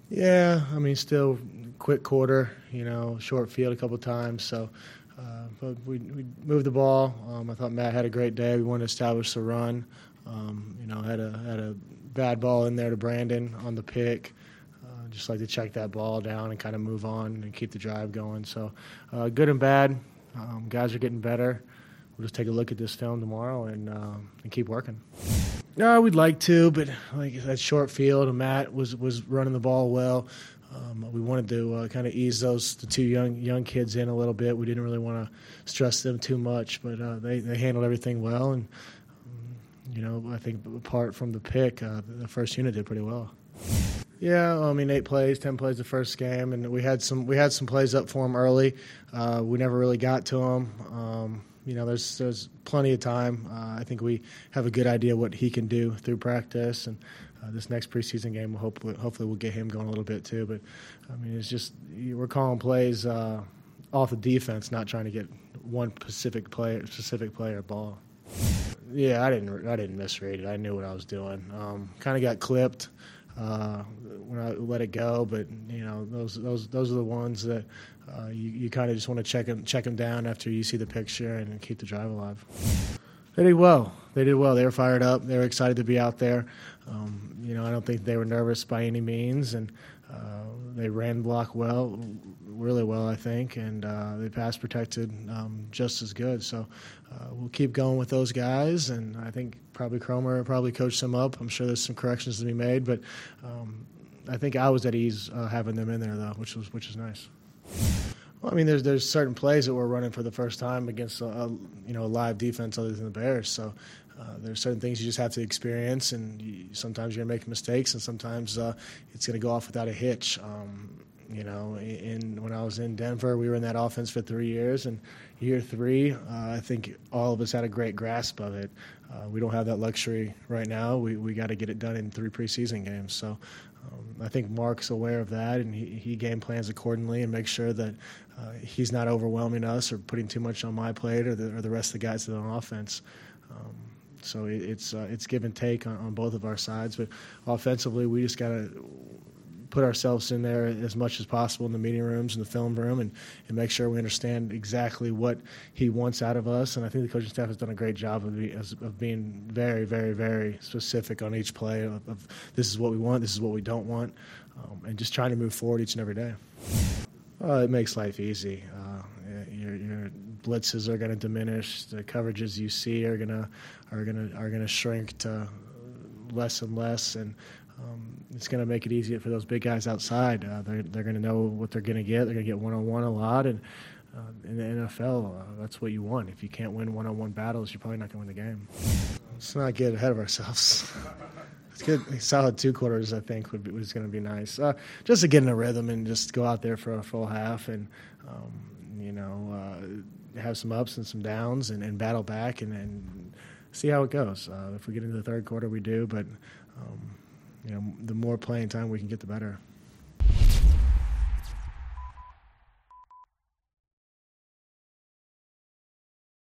Yeah, I mean, still quick quarter, short field a couple of times. So, but we moved the ball. I thought Matt had a great day. We wanted to establish the run. Had a bad ball in there to Brandon on the pick. Just like to check that ball down and kind of move on and keep the drive going. So, good and bad. Guys are getting better. We'll just take a look at this film tomorrow and keep working. No, we'd like to, but like that short field, and Matt was running the ball well. We wanted to kind of ease the two young kids in a little bit. We didn't really want to stress them too much, but they handled everything well. And I think apart from the pick, the first unit did pretty well. Yeah, I mean 8 plays, 10 plays the first game, and we had some plays up for them early. We never really got to them. There's plenty of time. I think we have a good idea what he can do through practice, and this next preseason game, hopefully we'll get him going a little bit too. But I mean, it's just we're calling plays off the defense, not trying to get one specific player ball. Yeah, I didn't misread it. I knew what I was doing. Kind of got clipped when I let it go, but those are the ones that you kind of just want to check them down after you see the picture and keep the drive alive. They did well. They were fired up. They were excited to be out there. I don't think they were nervous by any means, and they ran block really well, I think, and they pass protected just as good. So we'll keep going with those guys, and I think probably Cromer coached them up. I'm sure there's some corrections to be made, but I think I was at ease having them in there though, which is nice. Well, I mean, there's certain plays that we're running for the first time against a live defense other than the Bears. So there's certain things you just have to experience, and sometimes you're gonna make mistakes, and sometimes it's gonna go off without a hitch. When I was in Denver, we were in that offense for 3 years, and year 3, I think all of us had a great grasp of it. We don't have that luxury right now. We got to get it done in 3 preseason games. So I think Mark's aware of that, and he game plans accordingly and makes sure that he's not overwhelming us or putting too much on my plate or the rest of the guys on offense. So it's give and take on both of our sides. But offensively, we just got to put ourselves in there as much as possible in the meeting rooms and the film room and make sure we understand exactly what he wants out of us. And I think the coaching staff has done a great job of being very, very, very specific on each play of this is what we want, this is what we don't want, and just trying to move forward each and every day. It makes life easy. Your blitzes are going to diminish. The coverages you see are going to shrink to less and less, and it's going to make it easier for those big guys outside. They're going to know what they're going to get. They're going to get one-on-one a lot, and in the NFL, that's what you want. If you can't win one-on-one battles, you're probably not going to win the game. Let's not get ahead of ourselves. It's good. A solid 2 quarters, I think, was going to be nice. Just to get in a rhythm and just go out there for a full half and, have some ups and some downs and battle back and see how it goes. If we get into the 3rd quarter, we do, but the more playing time we can get, the better.